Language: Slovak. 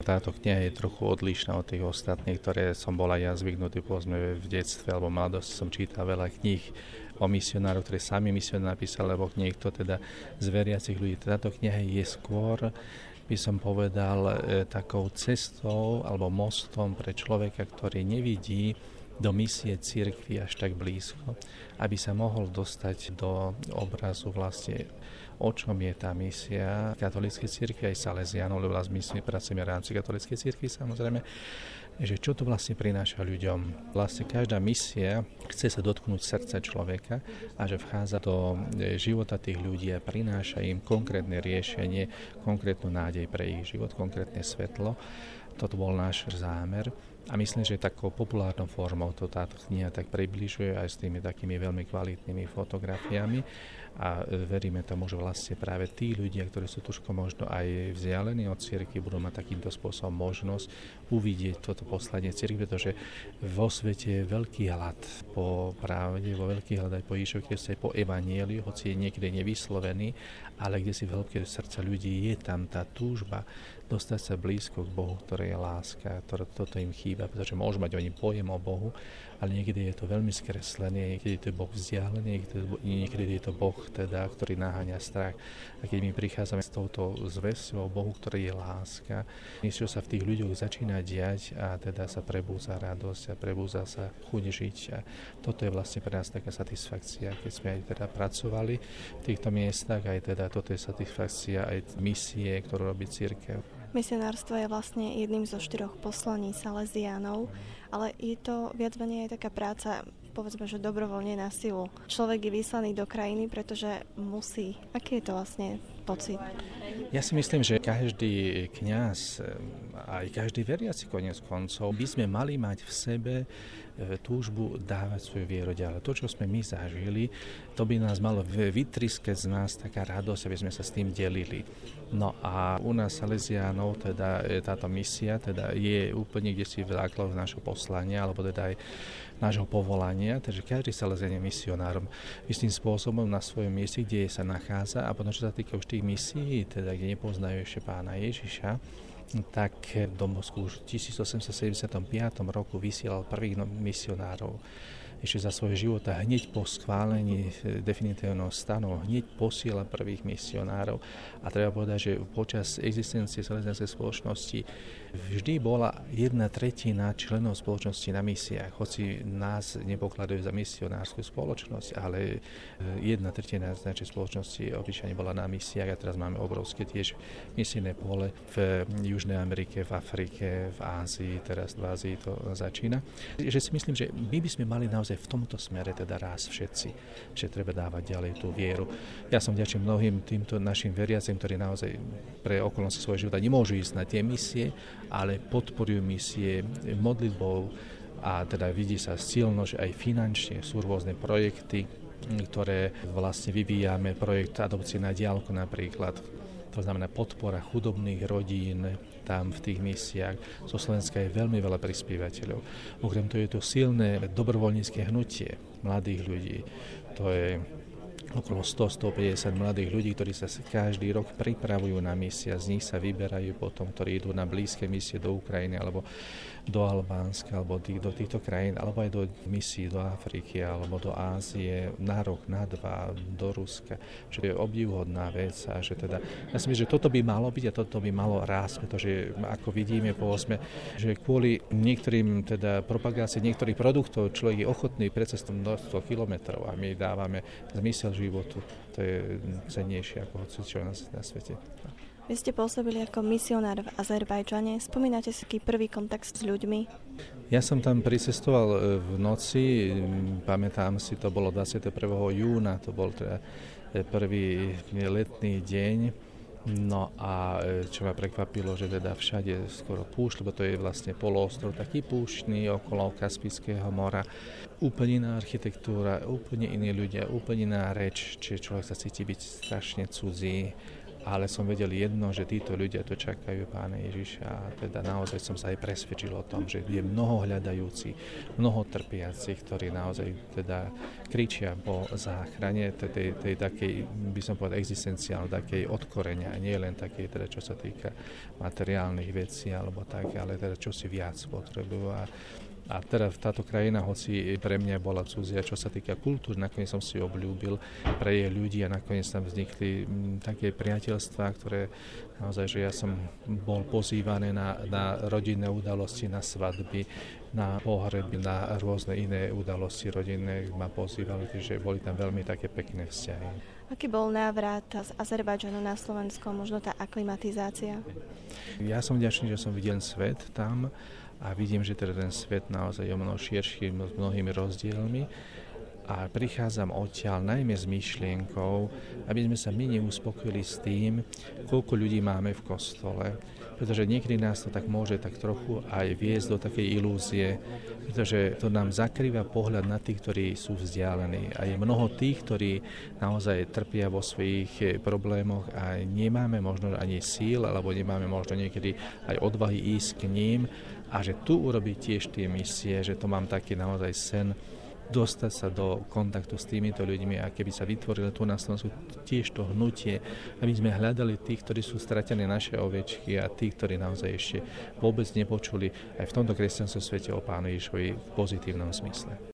táto kniha je trochu odlišná od tých ostatných, ktoré som bol aj ja zvyknutý, povedzme v detstve alebo mladosti som čítal veľa kníh o misionárov, ktoré sami misionári napísali, alebo niekto teda z veriacich ľudí. Táto kniha je skôr, by som povedal, takou cestou alebo mostom pre človeka, ktorý nevidí do misie cirkvi až tak blízko, aby sa mohol dostať do obrazu vlastne, o čom je tá misia katolíckej cirkvi aj Salesiánov, lebo my pracujeme v rámci katolíckej cirkvi samozrejme, že čo to vlastne prináša ľuďom. Vlastne každá misia chce sa dotknúť srdca človeka a že vchádza do života tých ľudí a prináša im konkrétne riešenie, konkrétnu nádej pre ich život, konkrétne svetlo. Toto bol náš zámer. A myslím, že takou populárnou formou to táto kniha tak približuje aj s tými takými veľmi kvalitnými fotografiami a veríme tomu, že vlastne práve tí ľudia, ktorí sú trošku možno aj vzdialení od cirkvi, budú mať takýmto spôsobom možnosť uvidieť toto poslanie cirkvi, pretože vo svete je veľký hlad po pravde, veľký hlad aj po Ježišovi Kristovi, po evanjeliu, hoci je niekde nevyslovený, ale kde si v hĺbke srdca ľudí je tam tá túžba dostať sa blízko k Bohu, ktorý je láska, toto im chýba, pretože môžu mať oni pojem o Bohu, ale niekedy je to veľmi skreslené, niekedy je to Boh vzdialený, niekedy je to Boh, teda, ktorý naháňa strach. A keď my prichádzame s touto zvesťou o Bohu, ktorý je láska, niečo sa v tých ľuďoch začína diať a teda sa prebúza radosť a prebúza sa chuť žiť. A toto je vlastne pre nás taká satisfakcia, keď sme aj teda pracovali v týchto miestach, aj teda toto je satisfakcia aj misie, ktorú robí cirkev. Misionárstvo je vlastne jedným zo 4 poslaní Salesiánov, ale je to viac menej aj taká práca, povedzme, že dobrovoľne na silu. Človek je vyslaný do krajiny, pretože musí. Aký je to vlastne pocit? Ja si myslím, že každý kňaz, aj každý veriaci koniec koncov, by sme mali mať v sebe túžbu dávať svoju vieru ďalej. To, čo sme my zažili, to by nás malo vytriskať z nás taká radosť, aby sme sa s tým delili. No a u nás Salesiánov, teda táto misia, teda je úplne kdesi v základoch nášho poslania, alebo teda aj nášho povolania, takže každý Salesián je misionárom istým spôsobom na svojom mieste, kde sa nachádza, a potom, čo sa týka už tých misií, teda kde nepoznajú ešte Pána Ježiša, tak do Moskvu už v 1875 roku vysielal prvých misionárov. Ešte za svojho života hneď po schválení definitívneho stanu hneď posiela prvých misionárov. A treba povedať, že počas existencie salesianskej spoločnosti vždy bola 1/3 členov spoločnosti na misiách. Hoci nás nepokladajú za misionárskú spoločnosť, ale 1/3 našej spoločnosti obyčajne bola na misiách a teraz máme obrovské tiež misijné pole v Južnej Amerike, v Afrike, v Ázii, teraz v Ázii to začína. Že si myslím, že my by sme mali naozaj v tomto smere teda rásť všetci, že treba dávať ďalej tú vieru. Ja som vďačný mnohým týmto našim veriacim, ktorí naozaj pre okolnosti svojho života nemôžu ísť na tie misie, ale podporujú misie modlitbou a teda vidí sa silno, že aj finančne sú rôzne projekty, ktoré vlastne vyvíjame, projekt adopcie na diaľku napríklad. To znamená podpora chudobných rodín tam v tých misiách. Zo Slovenska je veľmi veľa prispievateľov. Okrem toho je to silné dobrovoľnícke hnutie mladých ľudí. To je okolo 100-150 mladých ľudí, ktorí sa každý rok pripravujú na misie, z nich sa vyberajú potom, ktorí idú na blízke misie do Ukrajiny alebo do Albánska, alebo do týchto krajín, alebo aj do misií do Afriky, alebo do Ázie, na rok, na 2, do Ruska. Čo je obdivuhodná vec a že teda, ja si myslím, že toto by malo byť a toto by malo rásť, pretože ako vidíme, povedzme, že kvôli niektorým teda propagácii niektorých produktov človek je ochotný precestovať množstvo kilometrov a my dávame zmysel životu. To je cennejšie ako čo na svete. Vy ste pôsobili ako misionár v Azerbajdžane. Spomínate si aký prvý kontakt s ľuďmi? Ja som tam pricestoval v noci, pamätám si, to bolo 21. júna, to bol teda prvý letný deň. No a čo ma prekvapilo, že teda všade skoro púšť, lebo to je vlastne poloostrov taký púštny okolo Kaspického mora. Úplne iná architektúra, úplne iní ľudia, úplne iná reč, čiže človek sa cíti byť strašne cudzí. ale som vedel jedno, že títo ľudia to čakajú Pána Ježiša a teda naozaj som sa aj presvedčil o tom, že je mnoho hľadajúcich, mnoho trpiacich, ktorí naozaj teda kričia po záchrane, tej takej, by som povedal, existenciálnej, takej odkorenia, nie len takej, teda čo sa týka materiálnych vecí alebo tak, ale teda čo si viac potrebujú. A teda táto krajina, hoci pre mňa bola cudzia, čo sa týka kultúry, nakoniec som si obľúbil pre jej ľudí a nakoniec tam vznikli také priateľstvá, ktoré naozaj, že ja som bol pozývaný na rodinné udalosti, na svadby, na pohreby, na rôzne iné udalosti rodinné ma pozývali, takže boli tam veľmi také pekné vzťahy. Aký bol návrat z Azerbajdžanu na Slovensko, možno tá aklimatizácia? Ja som vďačný, že som videl svet tam, a vidím, že teda ten svet naozaj je mnoho širší, s mnohými rozdielmi a prichádzam odtiaľ najmä s myšlienkou, aby sme sa my neuspokojili s tým, koľko ľudí máme v kostole, pretože niekedy nás to tak môže tak trochu aj viesť do takej ilúzie, pretože to nám zakrýva pohľad na tých, ktorí sú vzdialení. A je mnoho tých, ktorí naozaj trpia vo svojich problémoch a nemáme možno ani síl, alebo nemáme možno niekedy aj odvahy ísť k ním, a že tu urobiť tiež tie misie, že to mám taký naozaj sen, dostať sa do kontaktu s týmito ľuďmi a keby sa vytvorilo tu na Slovensku tiež to hnutie, aby sme hľadali tých, ktorí sú stratené naše ovečky a tí, ktorí naozaj ešte vôbec nepočuli aj v tomto kresťanskom svete o Pánu Ježišovi v pozitívnom zmysle.